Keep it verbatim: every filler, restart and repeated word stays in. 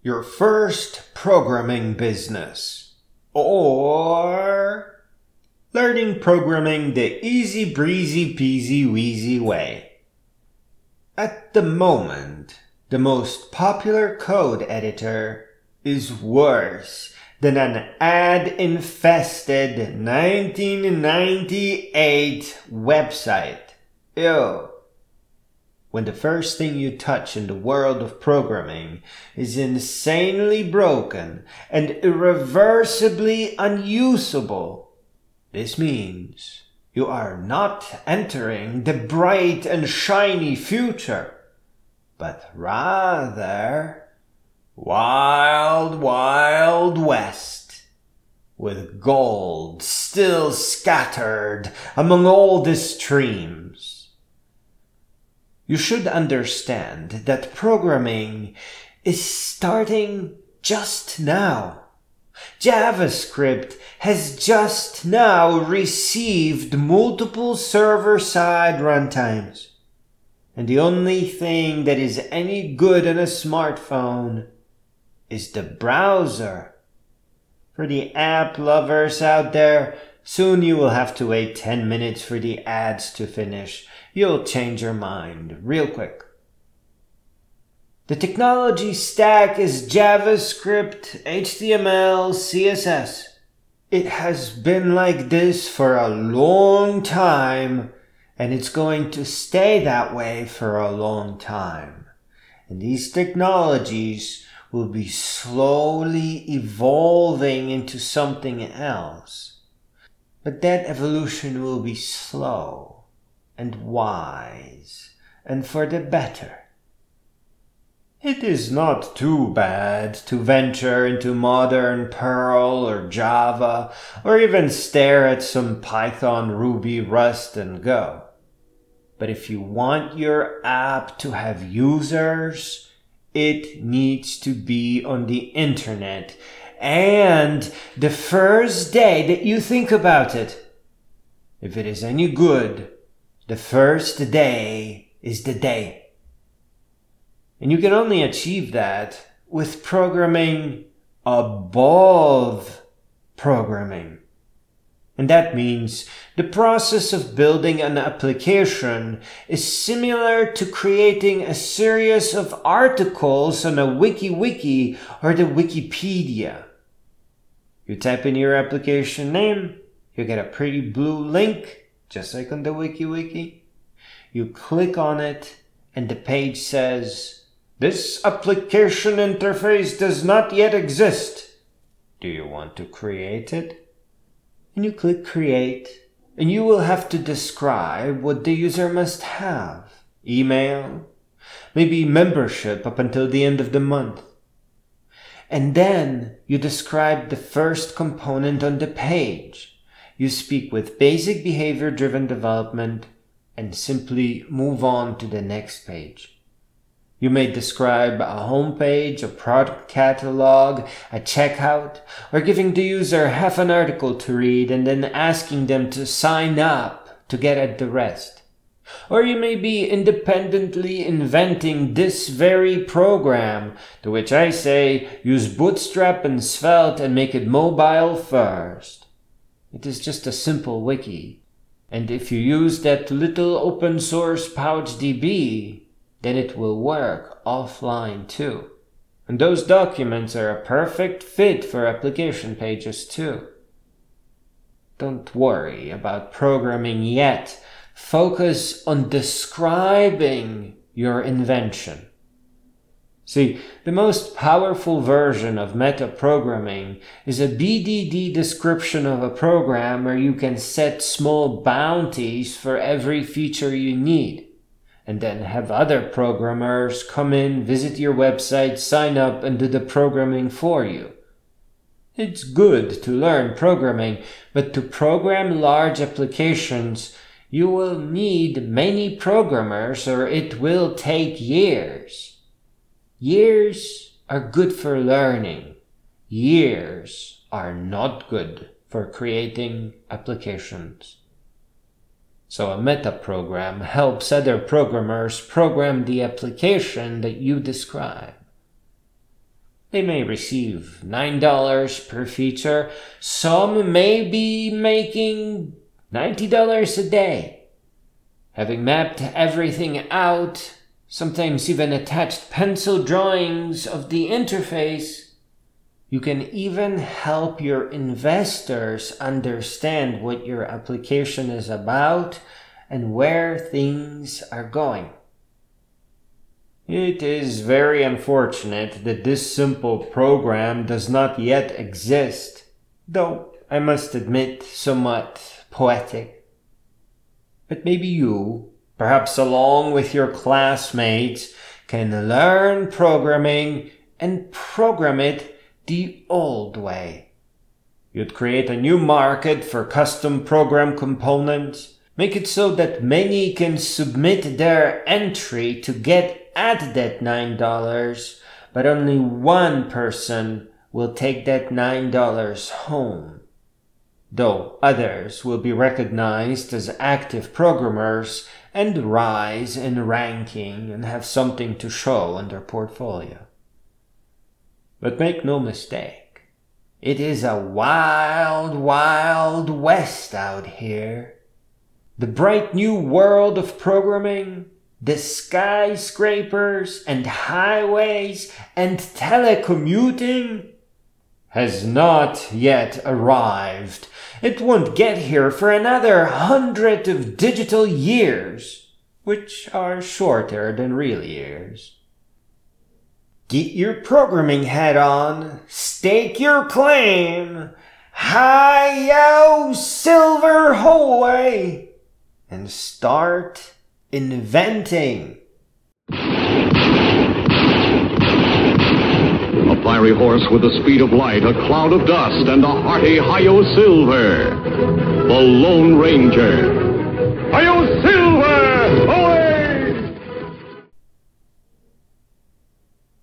your first programming business, or learning programming the easy breezy peasy wheezy way. At the moment, the most popular code editor is worse than an ad-infested nineteen ninety-eight website. Ew. When the first thing you touch in the world of programming is insanely broken and irreversibly unusable, this means you are not entering the bright and shiny future, but rather wild, wild west, with gold still scattered among all the streams. You should understand that programming is starting just now. JavaScript has just now received multiple server-side runtimes. And the only thing that is any good on a smartphone is the browser. For the app lovers out there, soon you will have to wait ten minutes for the ads to finish. You'll change your mind real quick. The technology stack is JavaScript, H T M L, C S S. It has been like this for a long time, and it's going to stay that way for a long time. And these technologies will be slowly evolving into something else. But that evolution will be slow and wise, and for the better. It is not too bad to venture into modern Perl or Java, or even stare at some Python, Ruby, Rust, and Go. But if you want your app to have users, it needs to be on the internet, and the first day that you think about it, if it is any good, the first day is the day. And you can only achieve that with programming above programming. And that means the process of building an application is similar to creating a series of articles on a WikiWiki or the Wikipedia. You type in your application name, you get a pretty blue link, just like on the WikiWiki. You click on it, and the page says, "This application interface does not yet exist. Do you want to create it?" And you click Create, and you will have to describe what the user must have. Email, maybe membership up until the end of the month. And then you describe the first component on the page. You speak with basic behavior-driven development and simply move on to the next page. You may describe a homepage, a product catalog, a checkout, or giving the user half an article to read and then asking them to sign up to get at the rest. Or you may be independently inventing this very program, to which I say use Bootstrap and Svelte and make it mobile first. It is just a simple wiki. And if you use that little open source PouchDB, then it will work offline too. And those documents are a perfect fit for application pages too. Don't worry about programming yet. Focus on describing your invention. See, the most powerful version of metaprogramming is a B D D description of a program where you can set small bounties for every feature you need, and then have other programmers come in, visit your website, sign up, and do the programming for you. It's good to learn programming, but to program large applications, you will need many programmers or it will take years. Years are good for learning. Years are not good for creating applications. So a metaprogram helps other programmers program the application that you describe. They may receive nine dollars per feature. Some may be making ninety dollars a day. Having mapped everything out, sometimes even attached pencil drawings of the interface, you can even help your investors understand what your application is about and where things are going. It is very unfortunate that this simple program does not yet exist, though I must admit somewhat poetic. But maybe you, perhaps along with your classmates, can learn programming and program it the old way. You'd create a new market for custom program components, make it so that many can submit their entry to get at that nine dollars, but only one person will take that nine dollars home, though others will be recognized as active programmers and rise in ranking and have something to show in their portfolio. But make no mistake, it is a wild, wild west out here. The bright new world of programming, the skyscrapers and highways and telecommuting, has not yet arrived. It won't get here for another hundred of digital years, which are shorter than real years. Get your programming hat on, stake your claim, hi-yo silver hallway, and start inventing. A fiery horse with the speed of light, a cloud of dust, and a hearty hi-yo silver. The Lone Ranger. Hi-yo silver!